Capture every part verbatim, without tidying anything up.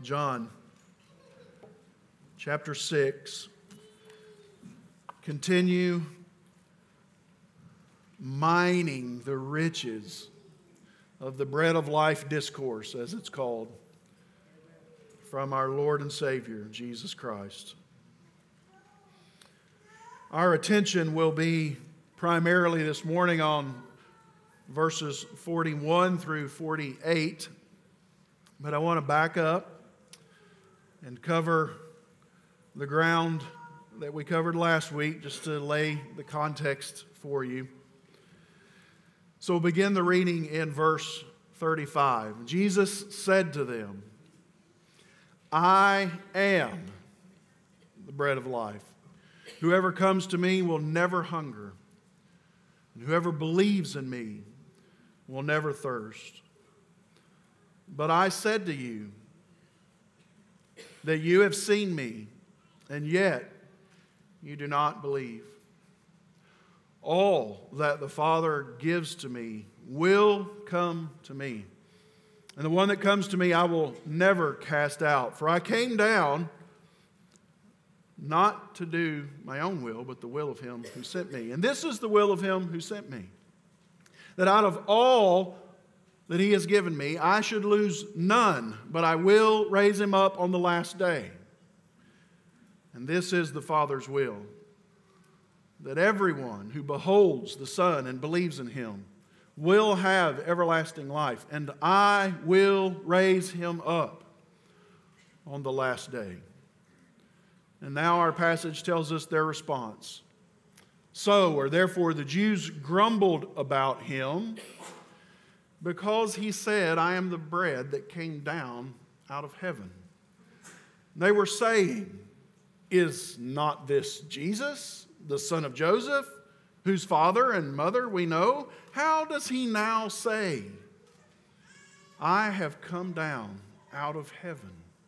John chapter six. Continue mining the riches of the Bread of Life discourse, as it's called, from our Lord and Savior, Jesus Christ. Our attention will be primarily this morning on verses forty-one through forty-eight, but I want to back up and cover the ground that we covered last week just to lay the context for you. So we'll begin the reading in verse thirty-five. Jesus said to them, I am the bread of life. Whoever comes to me will never hunger, and whoever believes in me will never thirst. But I said to you that you have seen me, and yet you do not believe. All that the Father gives to me will come to me, and the one that comes to me I will never cast out. For I came down not to do my own will, but the will of him who sent me. And this is the will of him who sent me, that out of all that he has given me, I should lose none, but I will raise him up on the last day. And this is the Father's will, that everyone who beholds the Son and believes in him will have everlasting life, and I will raise him up on the last day. And now our passage tells us their response. So, or therefore, the Jews grumbled about him because he said, I am the bread that came down out of heaven. They were saying, is not this Jesus, the son of Joseph, whose father and mother we know? How does he now say, I have come down out of heaven?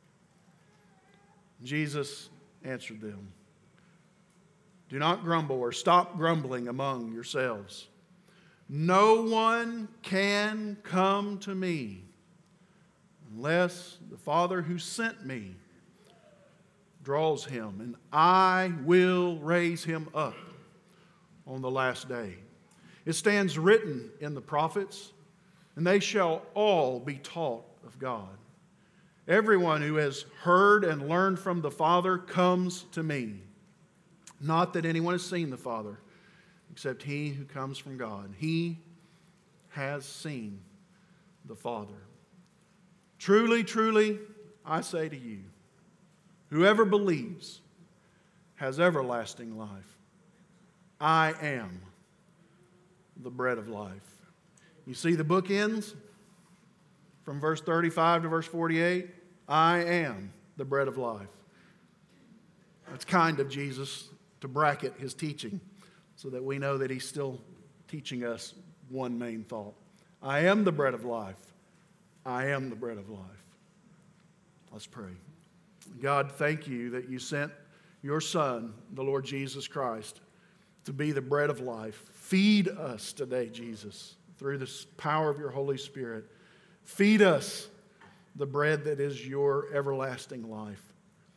Jesus answered them, do not grumble or stop grumbling among yourselves. No one can come to me unless the Father who sent me draws him, and I will raise him up on the last day. It stands written in the prophets, and they shall all be taught of God. Everyone who has heard and learned from the Father comes to me. Not that anyone has seen the Father, except he who comes from God. He has seen the Father. Truly, truly, I say to you, whoever believes has everlasting life. I am the bread of life. You see the book ends from verse thirty-five to verse forty-eight. I am the bread of life. That's kind of Jesus to bracket his teaching so that we know that he's still teaching us one main thought. I am the bread of life. I am the bread of life. Let's pray. God, thank you that you sent your Son, the Lord Jesus Christ, to be the bread of life. Feed us today, Jesus, through the power of your Holy Spirit. Feed us the bread that is your everlasting life.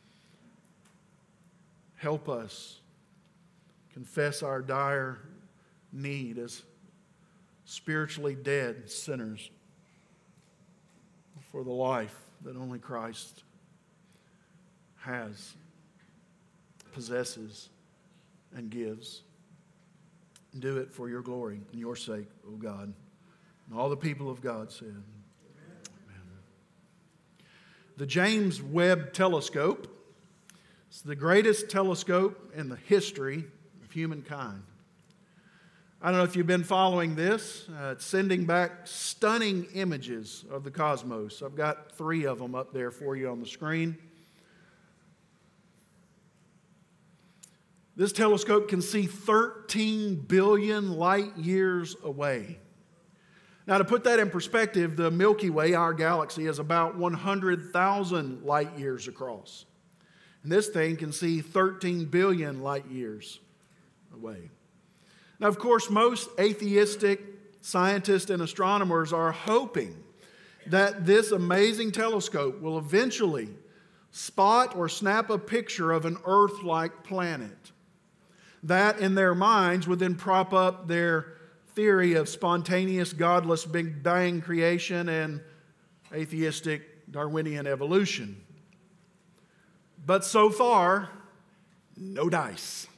Help us confess our dire need as spiritually dead sinners for the life that only Christ has, possesses, and gives. Do it for your glory and your sake, O God. And all the people of God said, Amen. The James Webb Telescope is the greatest telescope in the history of humankind. I don't know if you've been following this. Uh, it's sending back stunning images of the cosmos. I've got three of them up there for you on the screen. This telescope can see thirteen billion light years away. Now, to put that in perspective, the Milky Way, our galaxy, is about one hundred thousand light years across. And this thing can see thirteen billion light years away. Now, of course, most atheistic scientists and astronomers are hoping that this amazing telescope will eventually spot or snap a picture of an Earth-like planet. That, in their minds, would then prop up their theory of spontaneous, godless Big Bang creation and atheistic Darwinian evolution. But so far, no dice.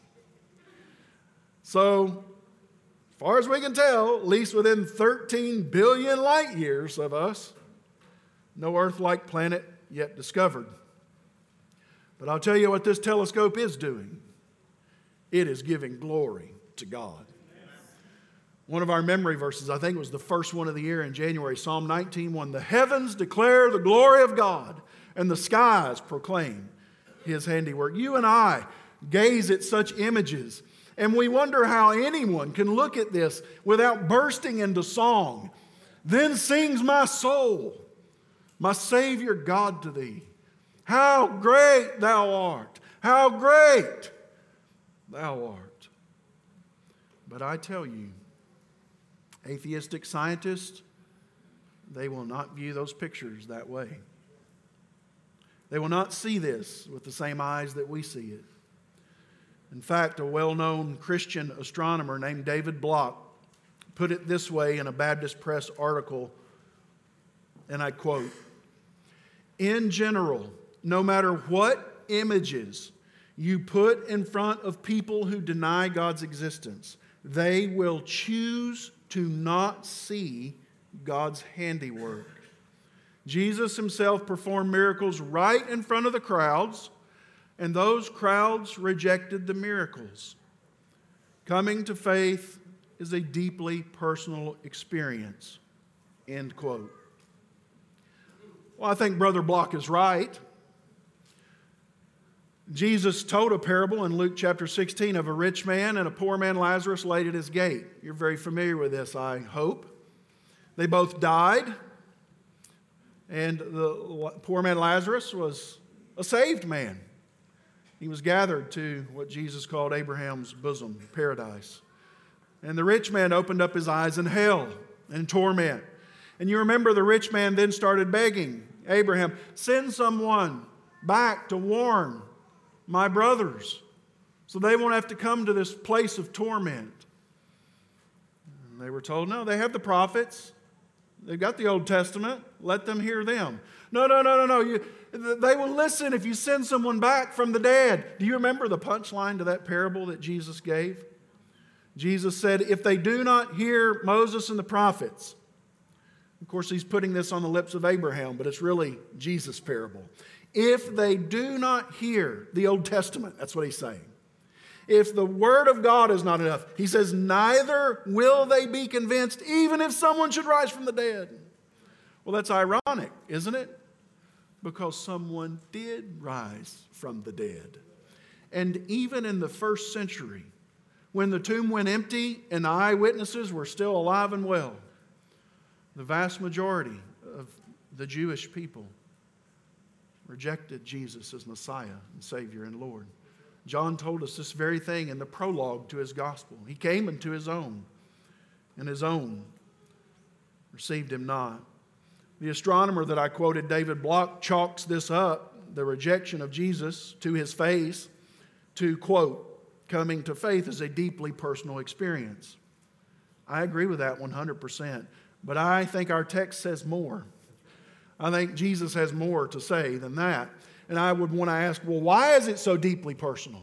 So, as far as we can tell, at least within thirteen billion light years of us, no Earth-like planet yet discovered. But I'll tell you what this telescope is doing. It is giving glory to God. One of our memory verses, I think it was the first one of the year in January, Psalm nineteen one. The heavens declare the glory of God, and the skies proclaim His handiwork. You and I gaze at such images, and we wonder how anyone can look at this without bursting into song. Then sings my soul, my Savior God to Thee. How great Thou art! How great Thou art! But I tell you, atheistic scientists, they will not view those pictures that way. They will not see this with the same eyes that we see it. In fact, a well-known Christian astronomer named David Block put it this way in a Baptist Press article, and I quote, "In general, no matter what images you put in front of people who deny God's existence, they will choose to not see God's handiwork. Jesus Himself performed miracles right in front of the crowds, and those crowds rejected the miracles. Coming to faith is a deeply personal experience." End quote. Well, I think Brother Block is right. Jesus told a parable in Luke chapter sixteen of a rich man and a poor man Lazarus laid at his gate. You're very familiar with this, I hope. They both died, and the poor man Lazarus was a saved man. He was gathered to what Jesus called Abraham's bosom, paradise. And the rich man opened up his eyes in hell and torment. And you remember the rich man then started begging Abraham, "Send someone back to warn my brothers so they won't have to come to this place of torment." And they were told, "No, they have the prophets. They've got the Old Testament. Let them hear them." No, no, no, no, no. You, they will listen if you send someone back from the dead. Do you remember the punchline to that parable that Jesus gave? Jesus said, "If they do not hear Moses and the prophets," of course, He's putting this on the lips of Abraham, but it's really Jesus' parable. "If they do not hear the Old Testament," that's what He's saying. If the Word of God is not enough, He says, "neither will they be convinced, even if someone should rise from the dead." Well, that's ironic, isn't it? Because someone did rise from the dead. And even in the first century, when the tomb went empty and the eyewitnesses were still alive and well, the vast majority of the Jewish people rejected Jesus as Messiah and Savior and Lord. John told us this very thing in the prologue to his gospel. He came unto his own, and his own received Him not. The astronomer that I quoted, David Block, chalks this up, the rejection of Jesus to His face, to, quote, "coming to faith is a deeply personal experience." I agree with that one hundred percent, but I think our text says more. I think Jesus has more to say than that. And I would want to ask, well, why is it so deeply personal?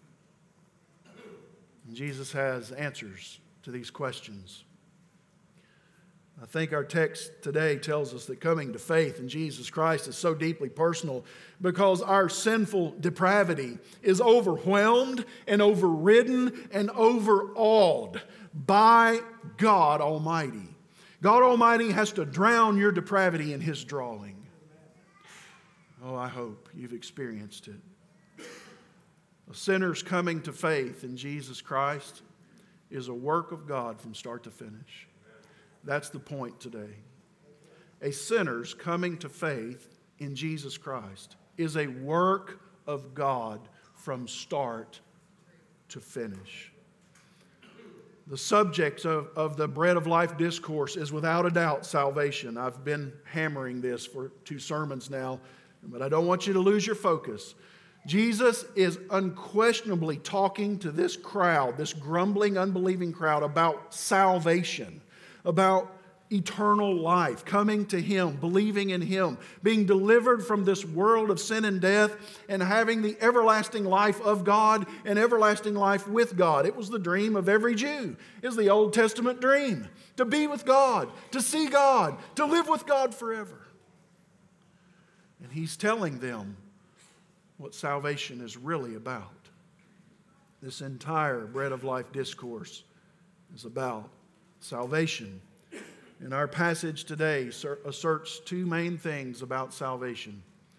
And Jesus has answers to these questions. I think our text today tells us that coming to faith in Jesus Christ is so deeply personal because our sinful depravity is overwhelmed and overridden and overawed by God Almighty. God Almighty has to drown your depravity in His drawing. Oh, I hope you've experienced it. A sinner's coming to faith in Jesus Christ is a work of God from start to finish. That's the point today. A sinner's coming to faith in Jesus Christ is a work of God from start to finish. The subject of, of the Bread of Life discourse is without a doubt salvation. I've been hammering this for two sermons now, but I don't want you to lose your focus. Jesus is unquestionably talking to this crowd, this grumbling, unbelieving crowd, about salvation, about eternal life, coming to Him, believing in Him, being delivered from this world of sin and death, and having the everlasting life of God and everlasting life with God. It was the dream of every Jew. It was the Old Testament dream, to be with God, to see God, to live with God forever. And He's telling them what salvation is really about. This entire Bread of Life discourse is about salvation. And our passage today asserts two main things about salvation.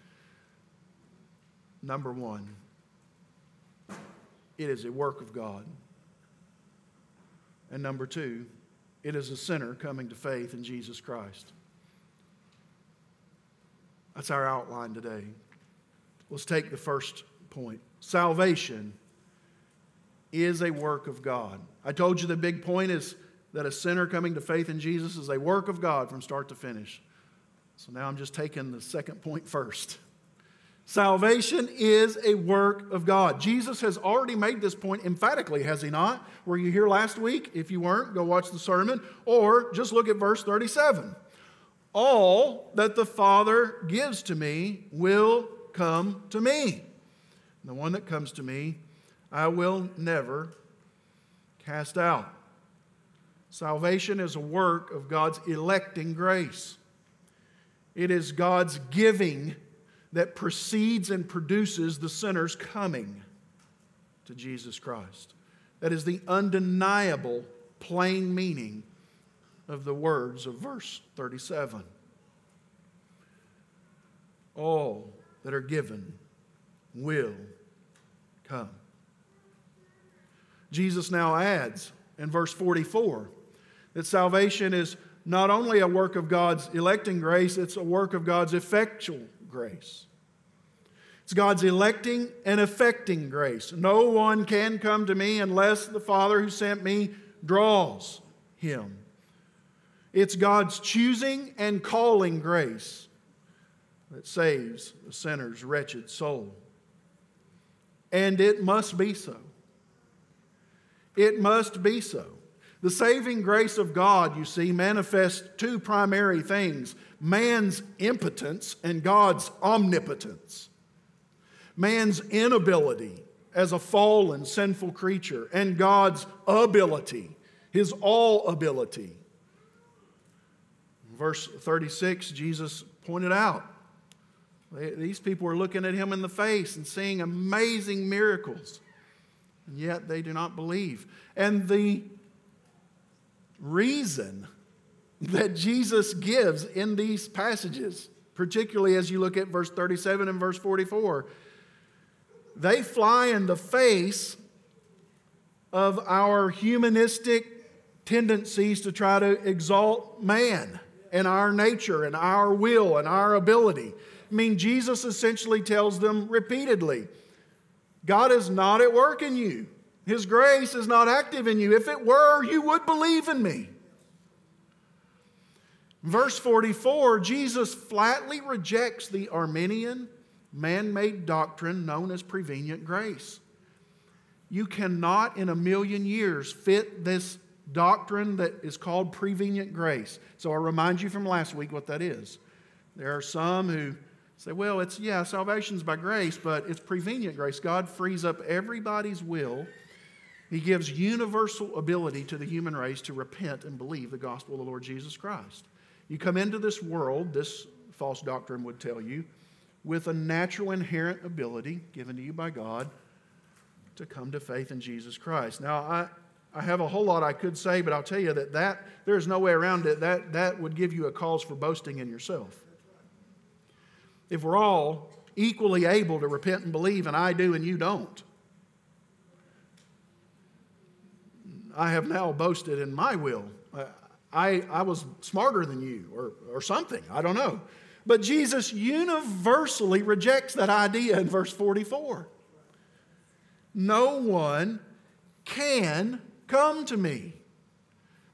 Number one, it is a work of God. And number two, it is a sinner coming to faith in Jesus Christ. That's our outline today. Let's take the first point. Salvation is a work of God. I told you the big point is that a sinner coming to faith in Jesus is a work of God from start to finish. So now I'm just taking the second point first. Salvation is a work of God. Jesus has already made this point emphatically, has He not? Were you here last week? If you weren't, go watch the sermon. Or just look at verse thirty-seven. All that the Father gives to me will come to me. And the one that comes to me, I will never cast out. Salvation is a work of God's electing grace. It is God's giving that precedes and produces the sinner's coming to Jesus Christ. That is the undeniable, plain meaning of the words of verse thirty-seven. All that are given will come. Jesus now adds in verse forty-four that salvation is not only a work of God's electing grace, it's a work of God's effectual grace. It's God's electing and effecting grace. No one can come to me unless the Father who sent me draws him. It's God's choosing and calling grace that saves the sinner's wretched soul. And it must be so. It must be so. The saving grace of God, you see, manifests two primary things: man's impotence and God's omnipotence. Man's inability as a fallen, sinful creature, and God's ability, His all ability. Verse thirty-six, Jesus pointed out, these people are looking at Him in the face and seeing amazing miracles, and yet they do not believe. And the reason that Jesus gives in these passages, particularly as you look at verse thirty-seven and verse forty-four, they fly in the face of our humanistic tendencies to try to exalt man and our nature and our will and our ability. I mean, Jesus essentially tells them repeatedly, God is not at work in you. His grace is not active in you. If it were, you would believe in me. Verse forty-four, Jesus flatly rejects the Arminian, man-made doctrine known as prevenient grace. You cannot in a million years fit this doctrine that is called prevenient grace. So I'll remind you from last week what that is. There are some who say, well, it's, yeah, salvation's by grace, but it's prevenient grace. God frees up everybody's will. He gives universal ability to the human race to repent and believe the gospel of the Lord Jesus Christ. You come into this world, this false doctrine would tell you, with a natural inherent ability given to you by God to come to faith in Jesus Christ. Now, I, I have a whole lot I could say, but I'll tell you that, that there's no way around it. That, that would give you a cause for boasting in yourself. If we're all equally able to repent and believe, and I do and you don't, I have now boasted in my will. I, I was smarter than you or, or something. I don't know. But Jesus universally rejects that idea in verse forty-four. No one can come to me.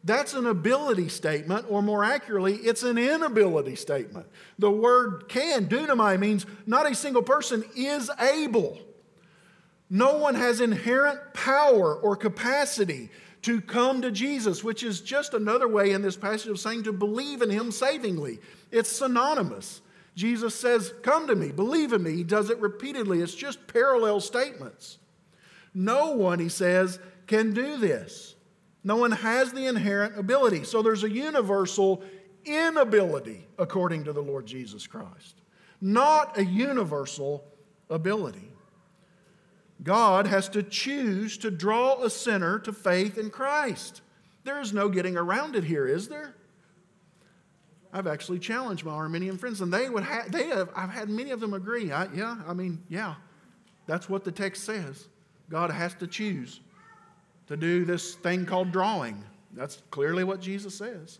That's an ability statement, or more accurately, it's an inability statement. The word can, dunamai, means not a single person is able. No one has inherent power or capacity to come to Jesus, which is just another way in this passage of saying to believe in Him savingly. It's synonymous. Jesus says, come to me, believe in me. He does it repeatedly. It's just parallel statements. No one, he says, can do this. No one has the inherent ability. So there's a universal inability according to the Lord Jesus Christ, not a universal ability. God has to choose to draw a sinner to faith in Christ. There is no getting around it here, is there? I've actually challenged my Arminian friends, and they would have, they have, I've had many of them agree. I, yeah, I mean, yeah, that's what the text says. God has to choose to do this thing called drawing. That's clearly what Jesus says.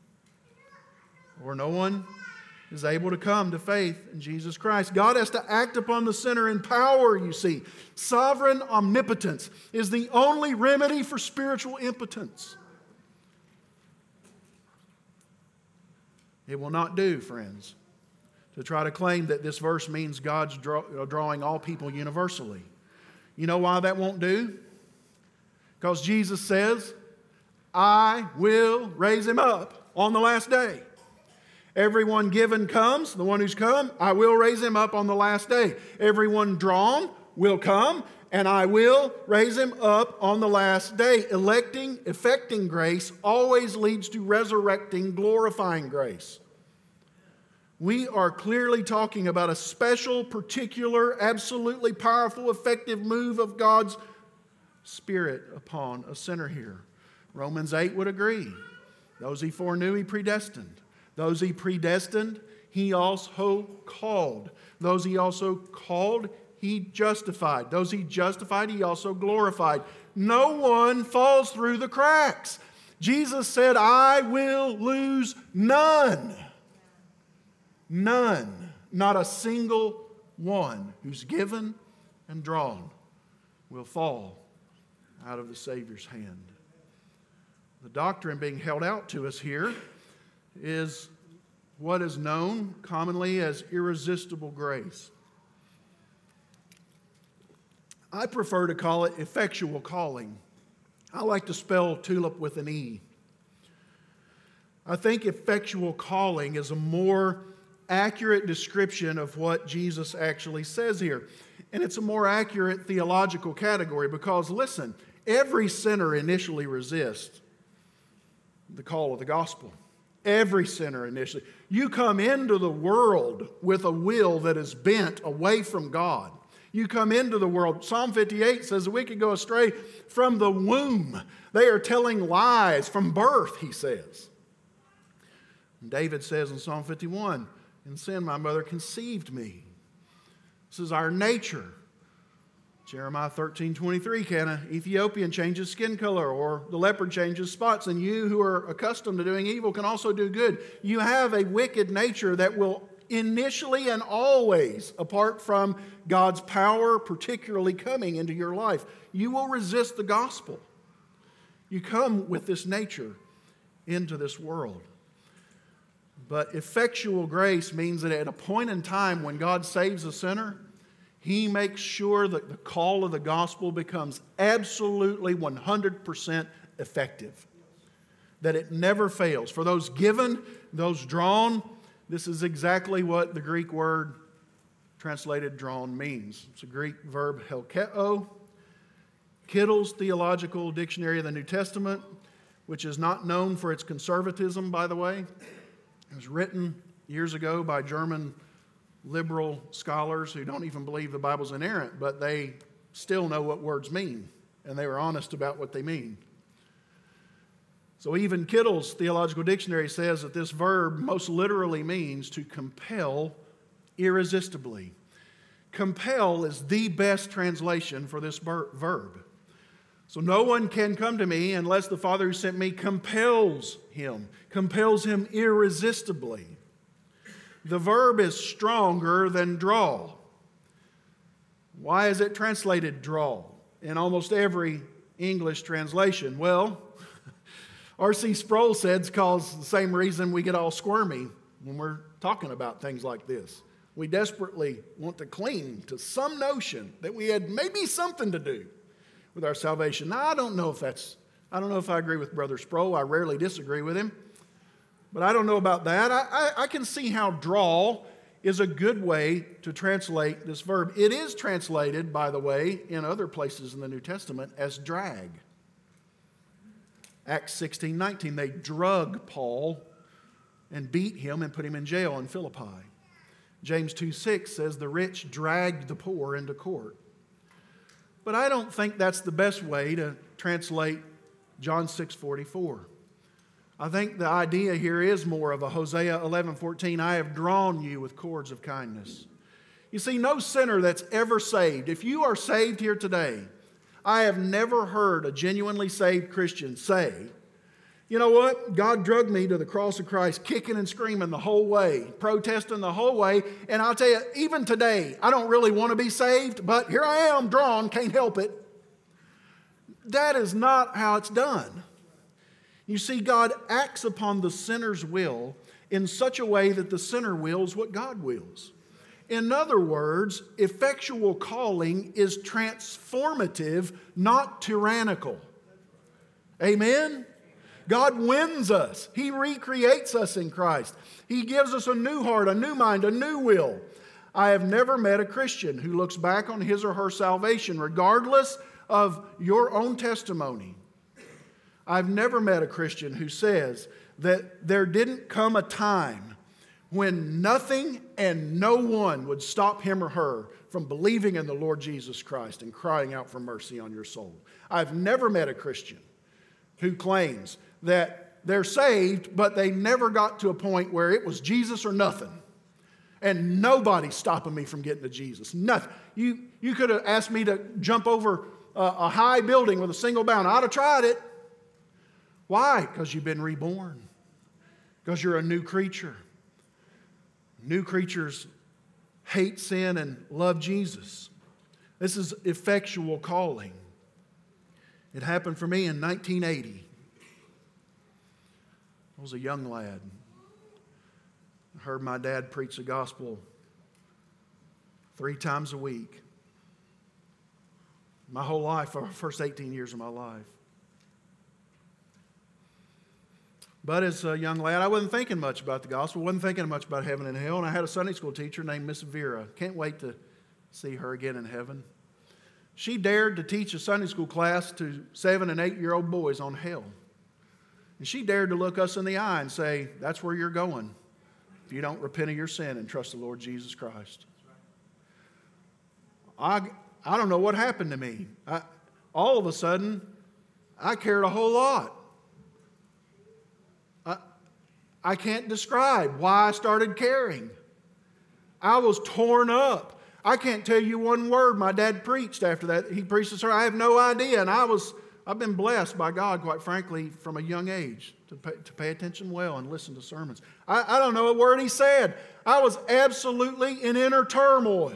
Or no one is able to come to faith in Jesus Christ. God has to act upon the sinner in power, you see. Sovereign omnipotence is the only remedy for spiritual impotence. It will not do, friends, to try to claim that this verse means God's draw, drawing all people universally. You know why that won't do? Because Jesus says, I will raise him up on the last day. Everyone given comes, the one who's come, I will raise him up on the last day. Everyone drawn will come, and I will raise him up on the last day. Electing, effecting grace always leads to resurrecting, glorifying grace. We are clearly talking about a special, particular, absolutely powerful, effective move of God's Spirit upon a sinner here. Romans eight would agree. Those he foreknew, he predestined. Those he predestined, he also called. Those he also called, he justified. Those he justified, he also glorified. No one falls through the cracks. Jesus said, I will lose none. None. Not a single one who's given and drawn will fall out of the Savior's hand. The doctrine being held out to us here is what is known commonly as irresistible grace. I prefer to call it effectual calling. I like to spell tulip with an E. I think effectual calling is a more accurate description of what Jesus actually says here. And it's a more accurate theological category because, listen, every sinner initially resists the call of the gospel. Every sinner initially. You come into the world with a will that is bent away from God. You come into the world. Psalm fifty-eight says that we could go astray from the womb. They are telling lies from birth, he says. And David says in Psalm fifty-one, in sin my mother conceived me. This is our nature. Jeremiah thirteen twenty-three, can an Ethiopian change his skin color, or the leopard changes spots? And you who are accustomed to doing evil can also do good. You have a wicked nature that will initially and always, apart from God's power particularly coming into your life, you will resist the gospel. You come with this nature into this world. But effectual grace means that at a point in time when God saves a sinner, he makes sure that the call of the gospel becomes absolutely one hundred percent effective. That it never fails. For those given, those drawn, this is exactly what the Greek word translated drawn means. It's a Greek verb helkeo. Kittel's Theological Dictionary of the New Testament, which is not known for its conservatism, by the way. It was written years ago by German liberal scholars who don't even believe the Bible's inerrant, but they still know what words mean, and they were honest about what they mean. So even Kittel's Theological Dictionary says that this verb most literally means to compel irresistibly. Compel is the best translation for this verb. So no one can come to me unless the Father who sent me compels him, compels him irresistibly. The verb is stronger than draw. Why is it translated draw in almost every English translation? Well, R C Sproul said it's cause the same reason we get all squirmy when we're talking about things like this. We desperately want to cling to some notion that we had maybe something to do with our salvation. Now, I don't know if that's, I don't know if I agree with Brother Sproul. I rarely disagree with him. But I don't know about that. I, I, I can see how draw is a good way to translate this verb. It is translated, by the way, in other places in the New Testament as drag. Acts sixteen nineteen, they drug Paul and beat him and put him in jail in Philippi. James two six says the rich dragged the poor into court. But I don't think that's the best way to translate John six forty-four. I think the idea here is more of a Hosea eleven fourteen, I have drawn you with cords of kindness. You see, no sinner that's ever saved, if you are saved here today, I have never heard a genuinely saved Christian say, you know what, God drugged me to the cross of Christ, kicking and screaming the whole way, protesting the whole way, and I'll tell you, even today, I don't really want to be saved, but here I am, drawn, can't help it. That is not how it's done. You see, God acts upon the sinner's will in such a way that the sinner wills what God wills. In other words, effectual calling is transformative, not tyrannical. Amen? God wins us. He recreates us in Christ. He gives us a new heart, a new mind, a new will. I have never met a Christian who looks back on his or her salvation, regardless of your own testimony. I've never met a Christian who says that there didn't come a time when nothing and no one would stop him or her from believing in the Lord Jesus Christ and crying out for mercy on your soul. I've never met a Christian who claims that they're saved, but they never got to a point where it was Jesus or nothing. And nobody's stopping me from getting to Jesus. Nothing. You, you could have asked me to jump over a, a high building with a single bound. I'd have tried it. Why? Because you've been reborn. Because you're a new creature. New creatures hate sin and love Jesus. This is effectual calling. It happened for me in nineteen eighty. I was a young lad. I heard my dad preach the gospel three times a week. My whole life, for the first eighteen years of my life. But as a young lad, I wasn't thinking much about the gospel, wasn't thinking much about heaven and hell, and I had a Sunday school teacher named Miss Vera. Can't wait to see her again in heaven. She dared to teach a Sunday school class to seven and eight-year-old boys on hell. And she dared to look us in the eye and say, that's where you're going if you don't repent of your sin and trust the Lord Jesus Christ. I, I don't know what happened to me. I, all of a sudden, I cared a whole lot. I can't describe why I started caring. I was torn up. I can't tell you one word my dad preached after that. He preached a sermon. I have no idea. And I was, I've been blessed by God, quite frankly, from a young age to pay, to pay attention well and listen to sermons. I, I don't know a word he said. I was absolutely in inner turmoil.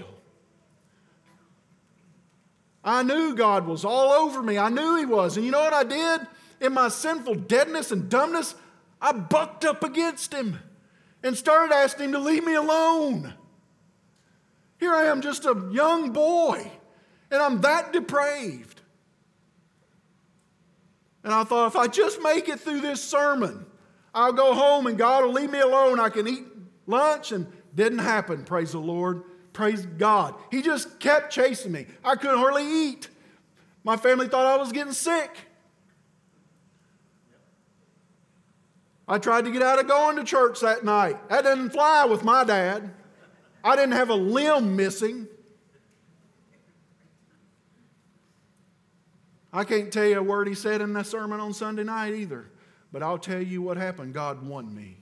I knew God was all over me. I knew He was. And you know what I did? In my sinful deadness and dumbness, I bucked up against Him and started asking Him to leave me alone. Here I am, just a young boy, and I'm that depraved. And I thought, if I just make it through this sermon, I'll go home and God will leave me alone. I can eat lunch, and didn't happen, praise the Lord. Praise God. He just kept chasing me. I couldn't hardly eat. My family thought I was getting sick. I tried to get out of going to church that night. That didn't fly with my dad. I didn't have a limb missing. I can't tell you a word he said in that sermon on Sunday night either. But I'll tell you what happened. God won me.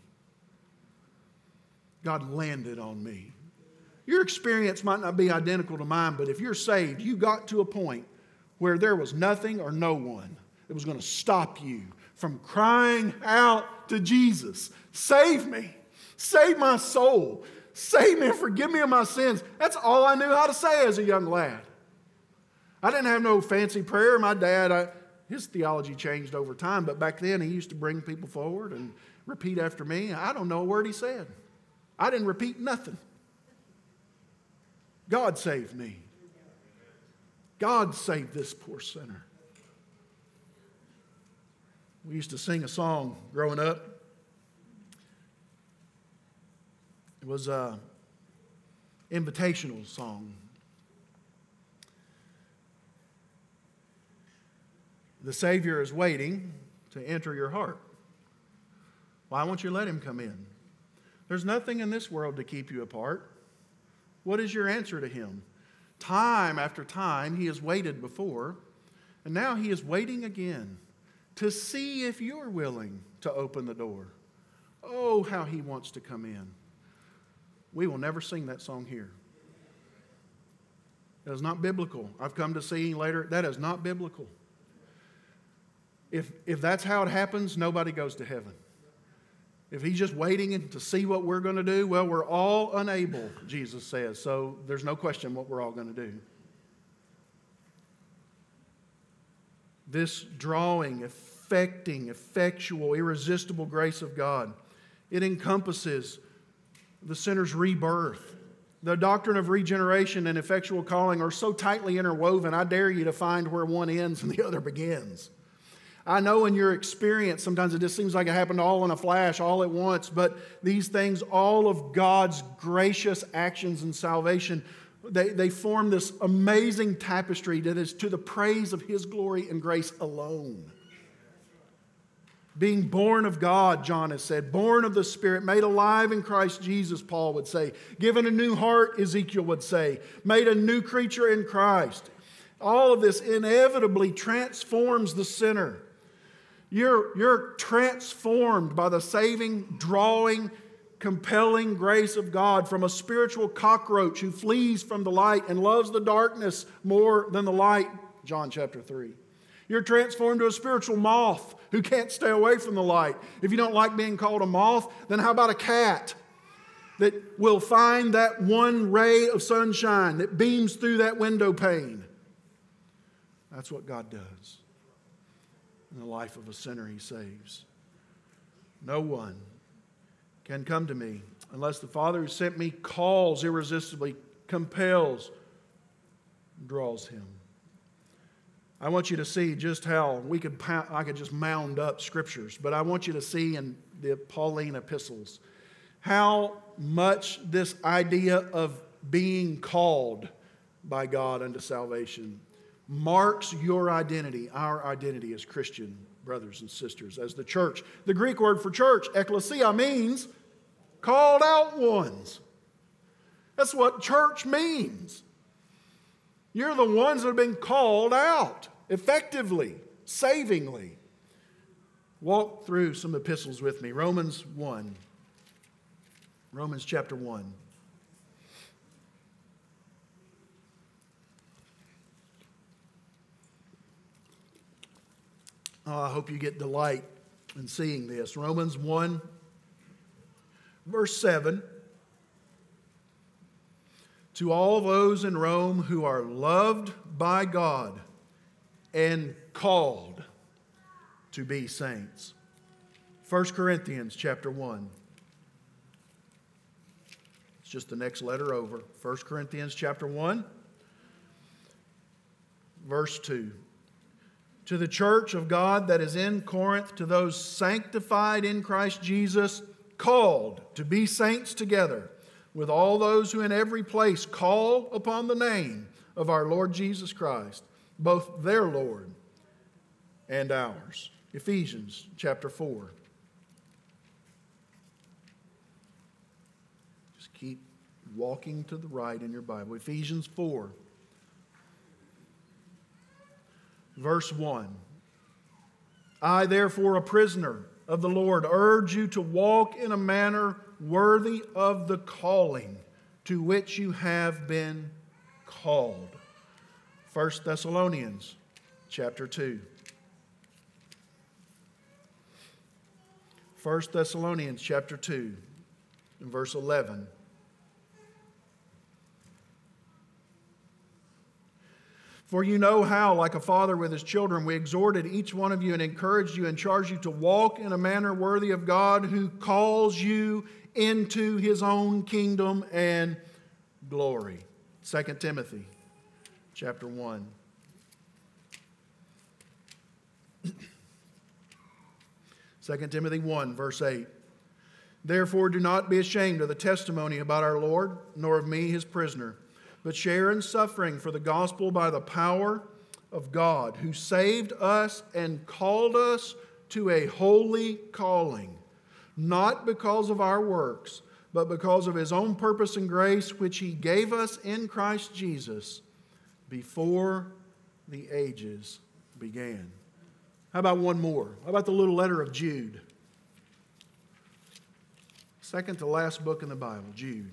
God landed on me. Your experience might not be identical to mine, but if you're saved, you got to a point where there was nothing or no one that was going to stop you from crying out to Jesus. Save me. Save my soul. Save me and forgive me of my sins. That's all I knew how to say as a young lad. I didn't have no fancy prayer. My dad, I, His theology changed over time, but back then he used to bring people forward and repeat after me. I don't know a word he said. I didn't repeat nothing. God saved me. God saved this poor sinner. We used to sing a song growing up. It was an invitational song. The Savior is waiting to enter your heart. Why won't you let Him come in? There's nothing in this world to keep you apart. What is your answer to Him? Time after time, He has waited before, and now He is waiting again to see if you're willing to open the door. Oh, how He wants to come in. We will never sing that song here. That is not biblical. I've come to see later, that is not biblical. If, if that's how it happens, nobody goes to heaven. If He's just waiting to see what we're going to do, well, we're all unable, Jesus says. So there's no question what we're all going to do. This drawing, affecting, effectual, irresistible grace of God, it encompasses the sinner's rebirth. The doctrine of regeneration and effectual calling are so tightly interwoven, I dare you to find where one ends and the other begins. I know in your experience, sometimes it just seems like it happened all in a flash, all at once, but these things, all of God's gracious actions in salvation, they, they form this amazing tapestry that is to the praise of His glory and grace alone. Being born of God, John has said, born of the Spirit, made alive in Christ Jesus, Paul would say, given a new heart, Ezekiel would say, made a new creature in Christ. All of this inevitably transforms the sinner. You're, you're transformed by the saving, drawing, compelling grace of God from a spiritual cockroach who flees from the light and loves the darkness more than the light, John chapter three. You're transformed to a spiritual moth who can't stay away from the light. If you don't like being called a moth, then how about a cat that will find that one ray of sunshine that beams through that window pane? That's what God does. In the life of a sinner He saves. No one can come to me unless the Father who sent me calls irresistibly, compels, draws him. I want you to see just how we could, I could just mound up scriptures, but I want you to see in the Pauline epistles how much this idea of being called by God unto salvation marks your identity, our identity as Christian brothers and sisters, as the church. The Greek word for church, ekklesia, means called out ones. That's what church means. You're the ones that have been called out effectively, savingly. Walk through some epistles with me. Romans one. Romans chapter one. Oh, I hope you get delight in seeing this. Romans one, verse seven. To all those in Rome who are loved by God and called to be saints. First Corinthians chapter one. It's just the next letter over. First Corinthians chapter one, verse two. To the church of God that is in Corinth, to those sanctified in Christ Jesus, called to be saints together, with all those who in every place call upon the name of our Lord Jesus Christ, both their Lord and ours. Ephesians chapter four. Just keep walking to the right in your Bible. Ephesians four. Verse one. I, therefore, a prisoner of the Lord, urge you to walk in a manner worthy of the calling to which you have been called. First Thessalonians chapter two. First Thessalonians chapter two and verse eleven. For you know how, like a father with his children, we exhorted each one of you and encouraged you and charged you to walk in a manner worthy of God, who calls you into his own kingdom and glory. Second Timothy chapter one. Second Timothy one, verse eight. Therefore do not be ashamed of the testimony about our Lord, nor of me his prisoner, but share in suffering for the gospel by the power of God, who saved us and called us to a holy calling, not because of our works, but because of his own purpose and grace, which he gave us in Christ Jesus before the ages began. How about one more? How about the little letter of Jude? Second to last book in the Bible, Jude.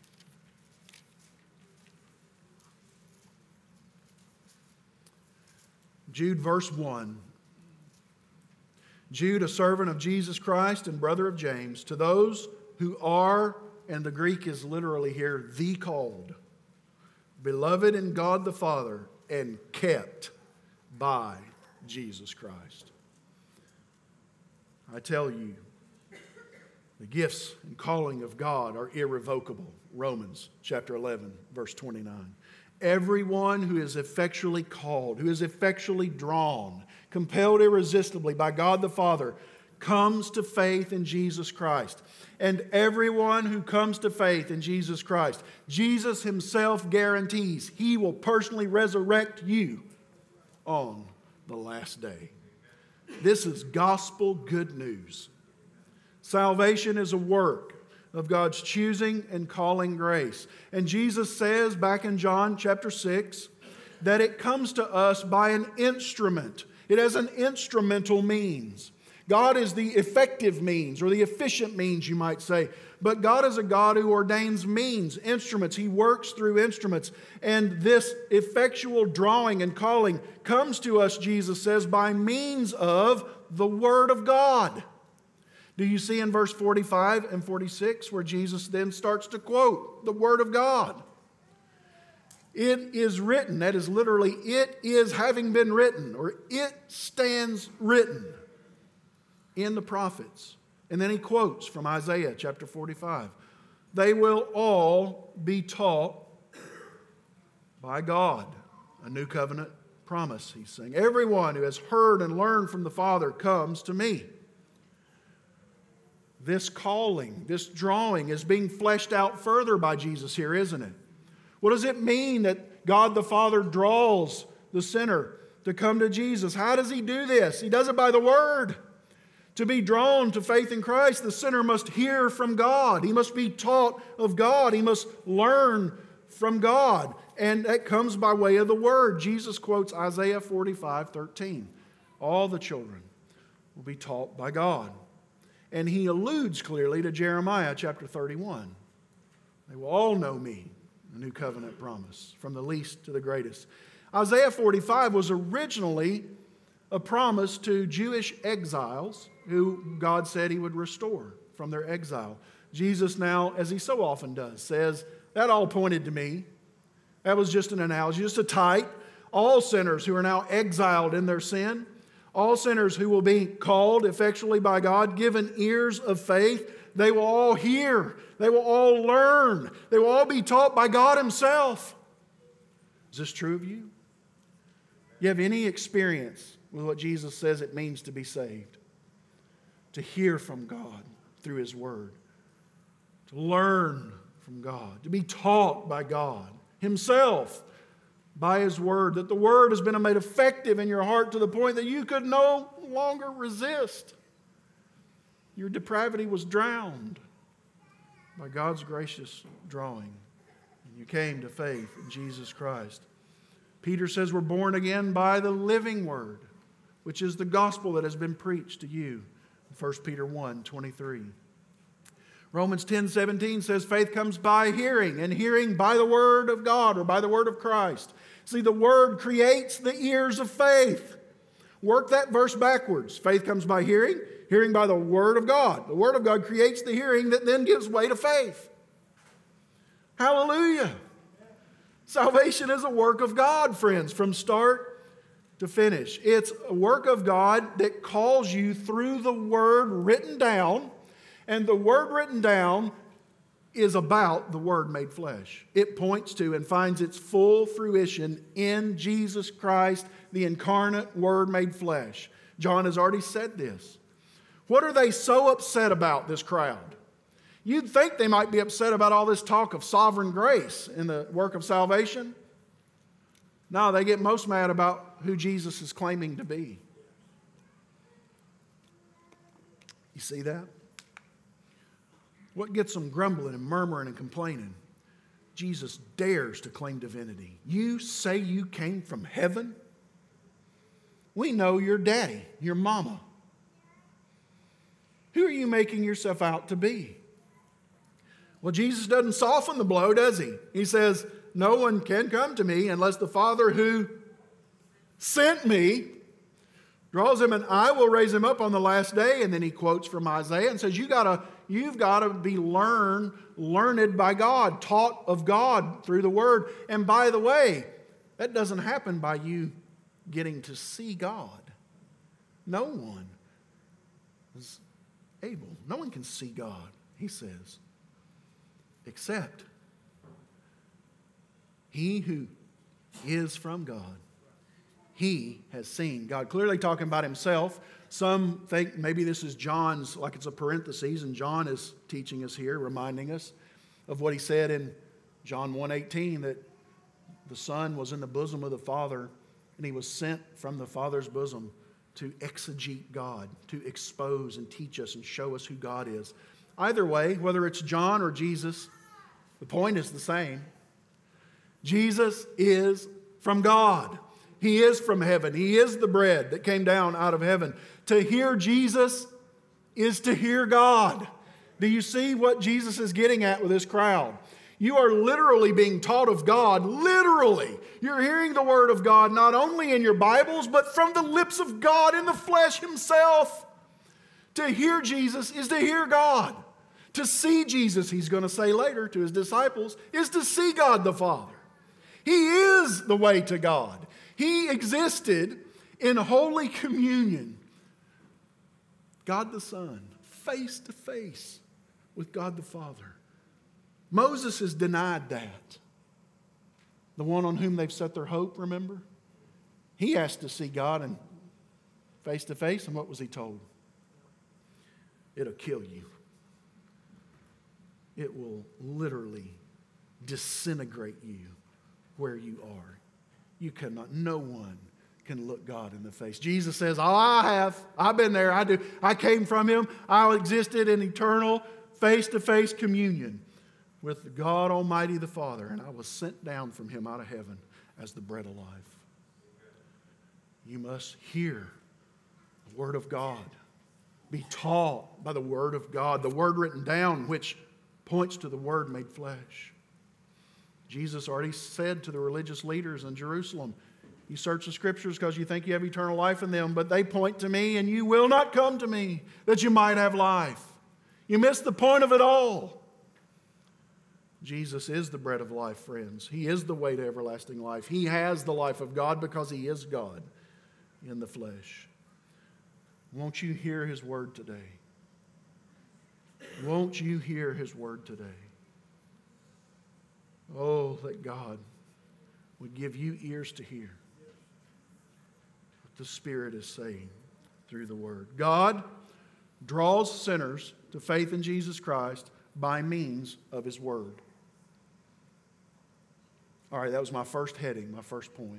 Jude, verse one. Jude, a servant of Jesus Christ and brother of James, to those who are, and the Greek is literally here, the called, beloved in God the Father, and kept by Jesus Christ. I tell you, the gifts and calling of God are irrevocable. Romans chapter eleven, verse twenty-nine. Everyone who is effectually called, who is effectually drawn, compelled irresistibly by God the Father, comes to faith in Jesus Christ. And everyone who comes to faith in Jesus Christ, Jesus himself guarantees he will personally resurrect you on the last day. This is gospel good news. Salvation is a work of God's choosing and calling grace. And Jesus says back in John chapter six that it comes to us by an instrument. It has an instrumental means. God is the effective means, or the efficient means, you might say. But God is a God who ordains means, instruments. He works through instruments. And this effectual drawing and calling comes to us, Jesus says, by means of the Word of God. Do you see in verse forty-five and forty-six where Jesus then starts to quote the Word of God? It is written, that is literally, it is having been written, or it stands written in the prophets. And then he quotes from Isaiah chapter forty-five. They will all be taught by God. A new covenant promise, he's saying. Everyone who has heard and learned from the Father comes to me. This calling, this drawing is being fleshed out further by Jesus here, isn't it? What does it mean that God the Father draws the sinner to come to Jesus? How does he do this? He does it by the Word. To be drawn to faith in Christ, the sinner must hear from God. He must be taught of God. He must learn from God. And that comes by way of the Word. Jesus quotes Isaiah forty-five thirteen. All the children will be taught by God. And he alludes clearly to Jeremiah chapter thirty-one. They will all know me, the new covenant promise, from the least to the greatest. Isaiah forty-five was originally a promise to Jewish exiles who God said he would restore from their exile. Jesus now, as he so often does, says, that all pointed to me. That was just an analogy, just a type. All sinners who are now exiled in their sin, all sinners who will be called effectually by God, given ears of faith, they will all hear. They will all learn. They will all be taught by God himself. Is this true of you? You have any experience with what Jesus says it means to be saved? To hear from God through his Word. To learn from God. To be taught by God himself by his Word. That the Word has been made effective in your heart to the point that you could no longer resist. Your depravity was drowned by God's gracious drawing. And you came to faith in Jesus Christ. Peter says we're born again by the living Word, which is the gospel that has been preached to you. First Peter one twenty-three. Romans ten seventeen says faith comes by hearing, and hearing by the Word of God, or by the Word of Christ. See, the Word creates the ears of faith. Work that verse backwards. Faith comes by hearing, hearing by the Word of God. The Word of God creates the hearing that then gives way to faith. Hallelujah. Salvation is a work of God, friends, from start to finish. It's a work of God that calls you through the Word written down, and the Word written down is about the Word made flesh. It points to and finds its full fruition in Jesus Christ, the incarnate Word made flesh. John has already said this. What are they so upset about, this crowd? You'd think they might be upset about all this talk of sovereign grace in the work of salvation. No, they get most mad about who Jesus is claiming to be. You see that? What gets them grumbling and murmuring and complaining? Jesus dares to claim divinity. You say you came from heaven? We know your daddy, your mama. Who are you making yourself out to be? Well, Jesus doesn't soften the blow, does he? He says, no one can come to me unless the Father who sent me draws him, and I will raise him up on the last day. And then he quotes from Isaiah and says, you gotta, you've got to be learn, learned by God, taught of God through the Word. And by the way, that doesn't happen by you getting to see God. No one is able. No one can see God, he says, except he who is from God. He has seen God. Clearly talking about himself. Some think maybe this is John's, like it's a parenthesis, and John is teaching us here, reminding us of what he said in John one eighteen, that the Son was in the bosom of the Father, and he was sent from the Father's bosom to exegete God, to expose and teach us and show us who God is. Either way, whether it's John or Jesus, the point is the same. Jesus is from God. He is from heaven. He is the bread that came down out of heaven. To hear Jesus is to hear God. Do you see what Jesus is getting at with this crowd? You are literally being taught of God, literally. You're hearing the Word of God not only in your Bibles, but from the lips of God in the flesh Himself. To hear Jesus is to hear God. To see Jesus, He's going to say later to His disciples, is to see God the Father. He is the way to God. He existed in holy communion. God the Son, face to face with God the Father. Moses has denied that. The one on whom they've set their hope, remember? He asked to see God and face to face, and what was he told? It'll kill you. It will literally disintegrate you where you are. You cannot, no one can look God in the face. Jesus says, oh, I have. I've been there. I do. I came from Him. I existed in eternal face-to-face communion with God Almighty the Father, and I was sent down from Him out of heaven as the bread of life. You must hear the Word of God. Be taught by the Word of God, the Word written down, which points to the Word made flesh. Jesus already said to the religious leaders in Jerusalem, you search the Scriptures because you think you have eternal life in them, but they point to me, and you will not come to me that you might have life. You miss the point of it all. Jesus is the bread of life, friends. He is the way to everlasting life. He has the life of God because He is God in the flesh. Won't you hear His word today? Won't you hear His word today? Oh, that God would give you ears to hear what the Spirit is saying through the Word. God draws sinners to faith in Jesus Christ by means of His Word. All right, that was my first heading, my first point.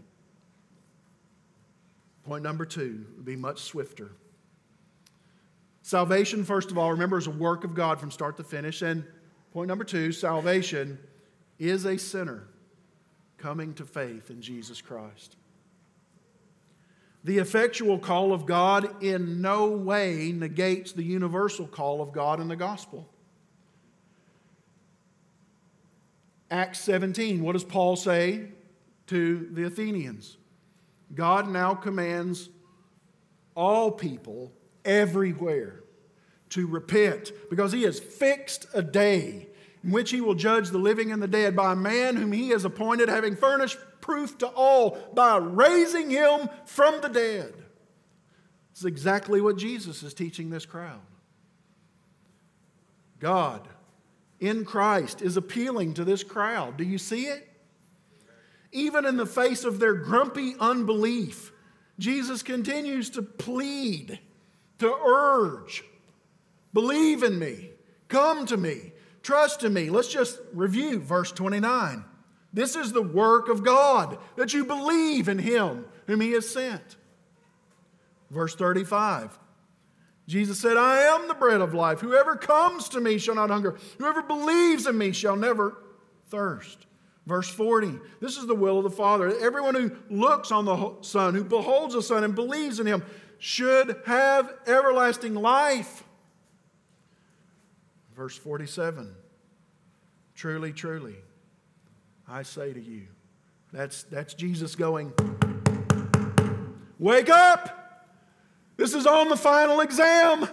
Point number two would be much swifter. Salvation, first of all, remember, is a work of God from start to finish. And point number two, salvation is a sinner coming to faith in Jesus Christ. The effectual call of God in no way negates the universal call of God in the gospel. Acts seventeen, what does Paul say to the Athenians? God now commands all people everywhere to repent because He has fixed a day in which he will judge the living and the dead by a man whom he has appointed, having furnished proof to all by raising him from the dead. This is exactly what Jesus is teaching this crowd. God in Christ is appealing to this crowd. Do you see it? Even in the face of their grumpy unbelief, Jesus continues to plead, to urge, believe in me, come to me, trust in me. Let's just review verse twenty-nine. This is the work of God, that you believe in Him whom He has sent. Verse thirty-five. Jesus said, I am the bread of life. Whoever comes to me shall not hunger. Whoever believes in me shall never thirst. Verse forty, this is the will of the Father. Everyone who looks on the Son, who beholds the Son and believes in Him, should have everlasting life. Verse forty-seven, truly, truly, I say to you. That's, that's Jesus going, wake up! This is on the final exam.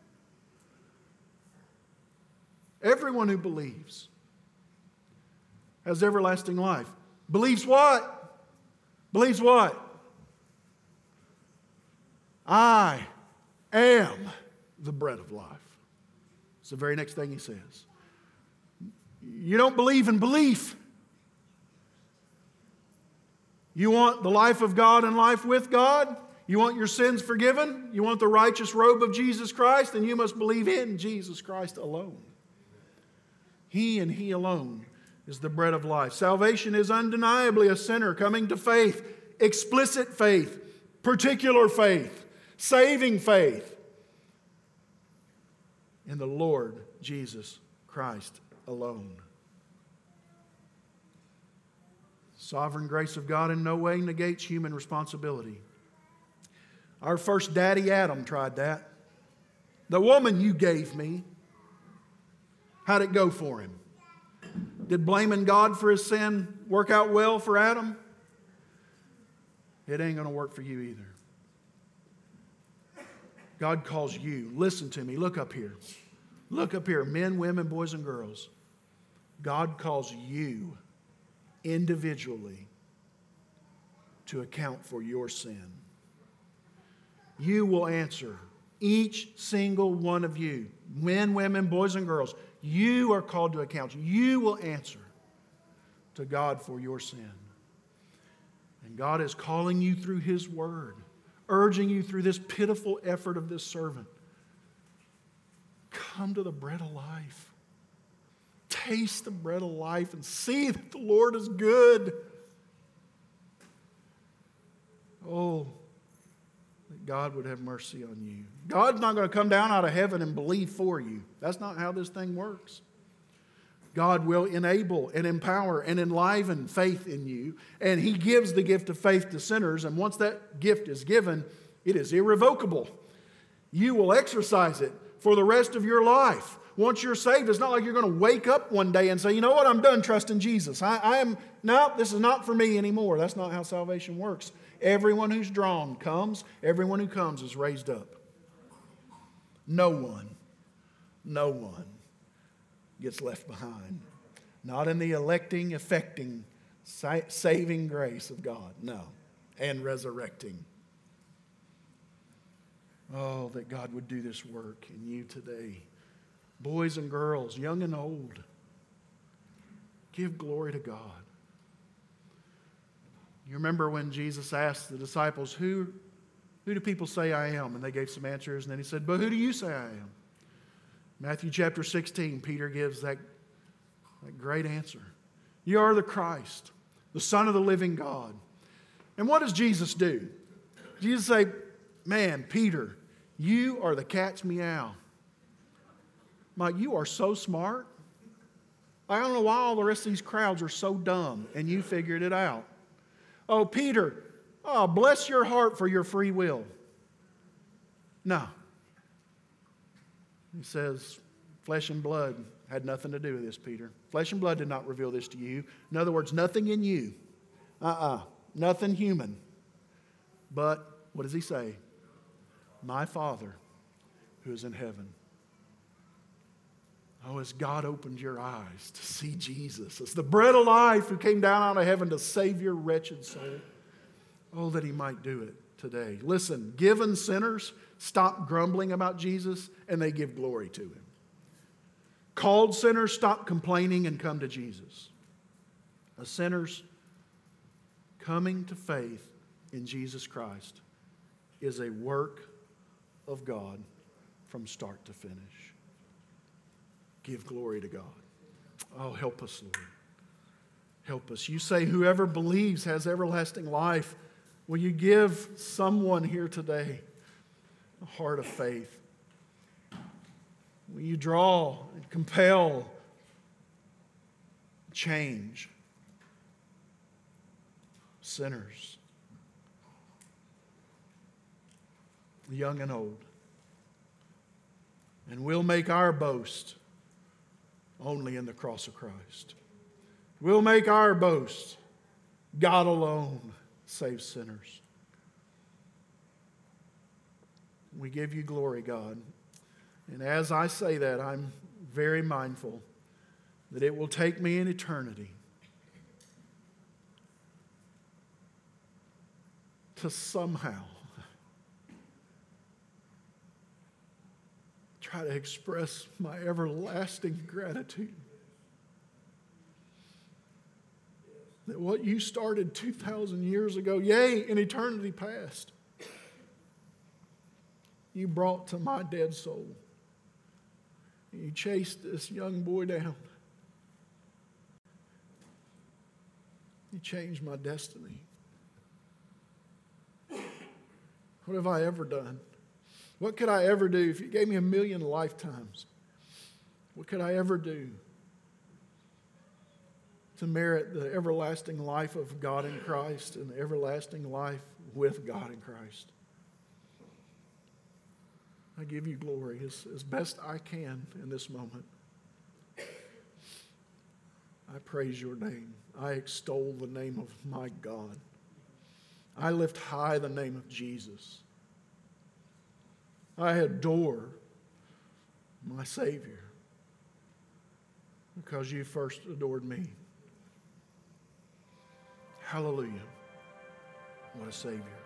Everyone who believes has everlasting life. Believes what? Believes what? I am the bread of life. It's the very next thing he says. You don't believe in belief. You want the life of God and life with God? You want your sins forgiven? You want the righteous robe of Jesus Christ? Then you must believe in Jesus Christ alone. He and He alone is the bread of life. Salvation is undeniably a sinner coming to faith, explicit faith, particular faith, saving faith in the Lord Jesus Christ alone. Sovereign grace of God in no way negates human responsibility. Our first daddy Adam tried that. The woman you gave me, how'd it go for him? Did blaming God for his sin work out well for Adam? It ain't going to work for you either. God calls you. Listen to me. Look up here. Look up here. Men, women, boys, and girls. God calls you individually to account for your sin. You will answer. Each single one of you, men, women, boys, and girls, you are called to account. You will answer to God for your sin. And God is calling you through His Word, urging you through this pitiful effort of this servant. Come to the bread of life. Taste the bread of life and see that the Lord is good. Oh, that God would have mercy on you. God's not going to come down out of heaven and believe for you. That's not how this thing works. God will enable and empower and enliven faith in you. And He gives the gift of faith to sinners. And once that gift is given, it is irrevocable. You will exercise it for the rest of your life. Once you're saved, it's not like you're going to wake up one day and say, you know what, I'm done trusting Jesus. I, I am, no, this is not for me anymore. That's not how salvation works. Everyone who's drawn comes. Everyone who comes is raised up. No one, no one gets left behind. Not in the electing, effecting, saving grace of God. No. And resurrecting. Oh, that God would do this work in you today. Boys and girls, young and old, give glory to God. You remember when Jesus asked the disciples, who, who do people say I am? And they gave some answers, and then He said, but who do you say I am? Matthew chapter sixteen, Peter gives that, that great answer. You are the Christ, the Son of the living God. And what does Jesus do? Jesus say, man, Peter, you are the cat's meow. Mike, you are so smart. I don't know why all the rest of these crowds are so dumb, and you figured it out. Oh, Peter, oh, bless your heart for your free will. No. He says, flesh and blood had nothing to do with this, Peter. Flesh and blood did not reveal this to you. In other words, nothing in you. Uh-uh. Nothing human. But, what does He say? My Father who is in heaven. Oh, Oh, as God opened your eyes to see Jesus as the bread of life who came down out of heaven to save your wretched soul. Oh, that He might do it today. Listen, given sinners stop grumbling about Jesus and they give glory to Him. Called sinners stop complaining and come to Jesus. A sinner's coming to faith in Jesus Christ is a work of God from start to finish. Give glory to God. Oh, help us, Lord. Help us. You say whoever believes has everlasting life. Will you give someone here today a heart of faith? Will you draw and compel change sinners, young and old? And we'll make our boast only in the cross of Christ. We'll make our boast. God alone saves sinners. We give you glory, God. And as I say that, I'm very mindful that it will take me an eternity to somehow try to express my everlasting gratitude that what you started two thousand years ago, yea, in eternity past, you brought to my dead soul. You chased this young boy down. You changed my destiny. What have I ever done? What could I ever do if you gave me a million lifetimes? What could I ever do to merit the everlasting life of God in Christ and the everlasting life with God in Christ? I give you glory as, as best I can in this moment. I praise your name. I extol the name of my God. I lift high the name of Jesus. I adore my Savior because you first adored me. Hallelujah. What a Savior.